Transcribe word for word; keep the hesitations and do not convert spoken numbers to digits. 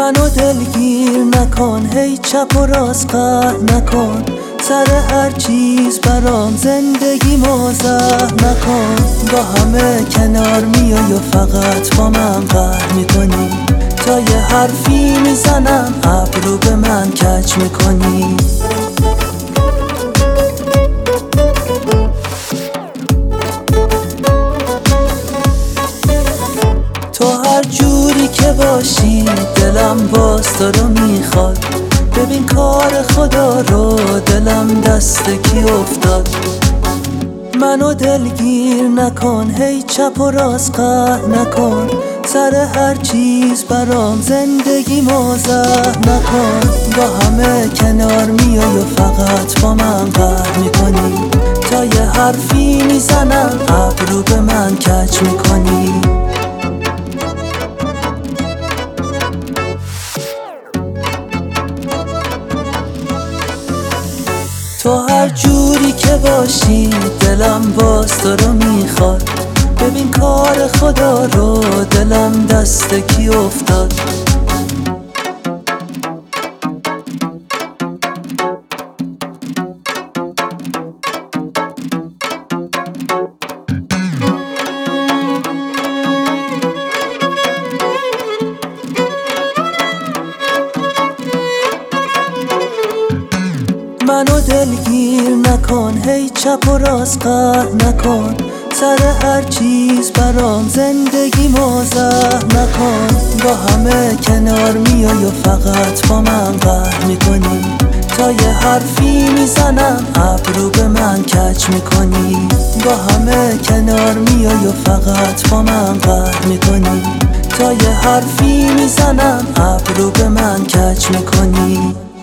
منو دلگیر نکن، هی چپ و راست قهر نکن، سر هر چیز برام زندگی مزه نکن. با همه کنار میای و فقط با من قهر میکنی، تا یه حرفی میزنم ابرو به من کج میکنی. تو هر جوری که باشی دلم باز تو رو میخواد، ببین کار خدا رو دلم دست کی افتاد. منو دلگیر نکن، هی چپ و راست قهر نکن، سر هر چیز برام زندگی مزه نکن. با همه کنار میای و فقط با من قهر میکنی، تا یه حرفی میزنم ابرو به من کج میکنی. تو هر جوری که باشی دلم باز تو رو میخواد، ببین کار خدا رو دلم دست کی افتاد. منو دلگیر نکن، هی چپ و راست قهر نکن، سر هر چیز برام زندگی مزه نکن. با همه کنار میای و فقط با من قهر میکنی، تا یه حرفی میزنم ابرو به من کج میکنی. با همه کنار میای و فقط با من قهر میکنی، تا یه حرفی میزنم ابرو به من کج میکنی.